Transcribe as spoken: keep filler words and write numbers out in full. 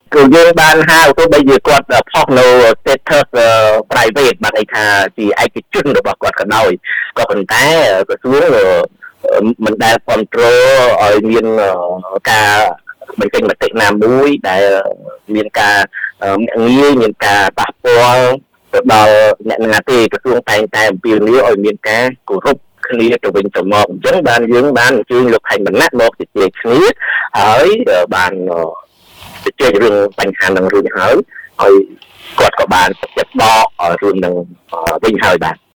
គឺយើងបានហៅទៅបីជាគាត់ផុសនៅ status private បានន័យថាជាឯកជនរបស់គាត់ក៏ដោយក៏ប៉ុន្តែក្រសួងមិនដែលគ្រប់គ្រងឲ្យមានការបញ្ចេញមតិណាមួយដែលមានការងាយមានការប៉ះពាល់ទៅដល់អ្នកណាទេក្រសួងតែងតែអំពាវនាវឲ្យមានការគោរពគ្នាទៅវិញទៅមកអញ្ចឹងបានយើងបានអញ្ជើញលោកខេមរណៈមកជជែកគ្នាហើយបានជជែករឿងបញ្ហានឹងរួចហើយហើយគាត់ក៏បានចិត្តដករឿងនឹងវិញហើយបាទ